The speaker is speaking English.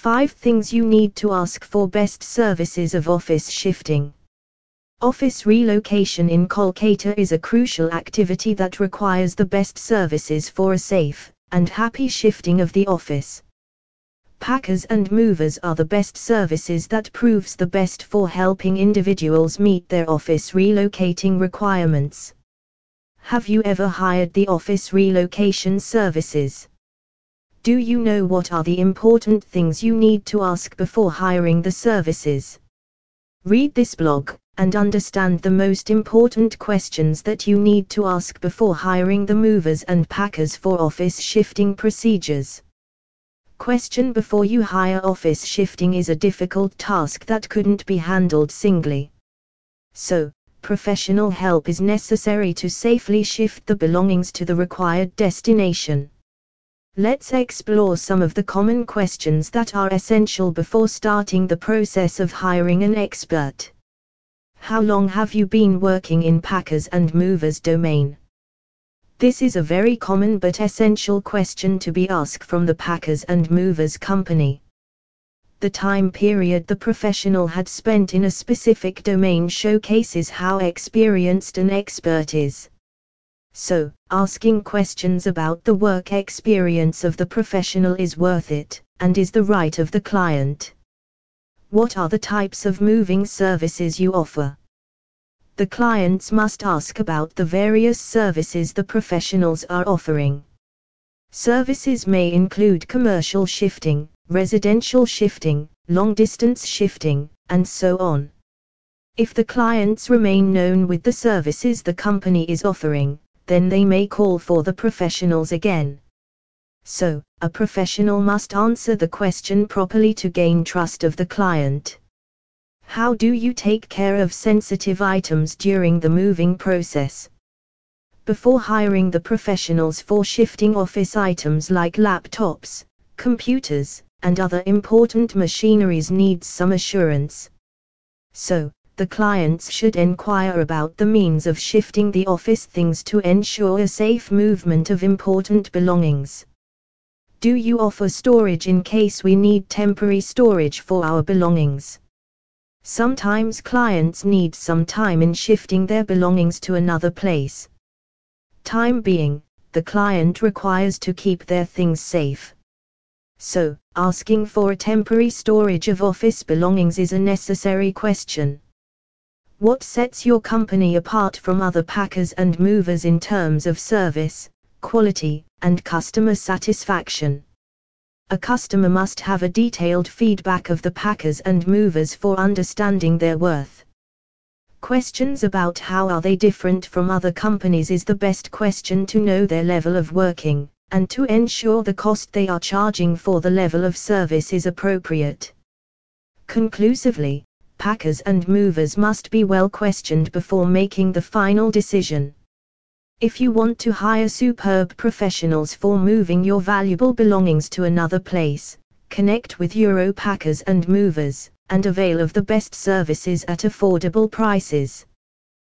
5 things you need to ask for best services of office shifting. Office relocation in Kolkata is a crucial activity that requires the best services for a safe and happy shifting of the office. Packers and movers are the best services that proves the best for helping individuals meet their office relocating requirements. Have you ever hired the office relocation services? Do you know what are the important things you need to ask before hiring the services? Read this blog and understand the most important questions that you need to ask before hiring the movers and packers for office shifting procedures. Question: before you hire office shifting is a difficult task that couldn't be handled singly. So, professional help is necessary to safely shift the belongings to the required destination. Let's explore some of the common questions that are essential before starting the process of hiring an expert. How long have you been working in packers and movers domain? This is a very common but essential question to be asked from the packers and movers company. The time period the professional had spent in a specific domain showcases how experienced an expert is. So, asking questions about the work experience of the professional is worth it, and is the right of the client. What are the types of moving services you offer? The clients must ask about the various services the professionals are offering. Services may include commercial shifting, residential shifting, long-distance shifting, and so on. If the clients remain known with the services the company is offering, then they may call for the professionals again. So, a professional must answer the question properly to gain trust of the client. How do you take care of sensitive items during the moving process? Before hiring the professionals for shifting office items like laptops, computers, and other important machineries needs some assurance. So, the clients should inquire about the means of shifting the office things to ensure a safe movement of important belongings. Do you offer storage in case we need temporary storage for our belongings? Sometimes clients need some time in shifting their belongings to another place. Time being, the client requires to keep their things safe. So, asking for a temporary storage of office belongings is a necessary question. What sets your company apart from other packers and movers in terms of service, quality, and customer satisfaction? A customer must have a detailed feedback of the packers and movers for understanding their worth. Questions about how are they different from other companies is the best question to know their level of working, and to ensure the cost they are charging for the level of service is appropriate. Conclusively, packers and movers must be well questioned before making the final decision. If you want to hire superb professionals for moving your valuable belongings to another place, connect with Euro Packers and Movers, and avail of the best services at affordable prices.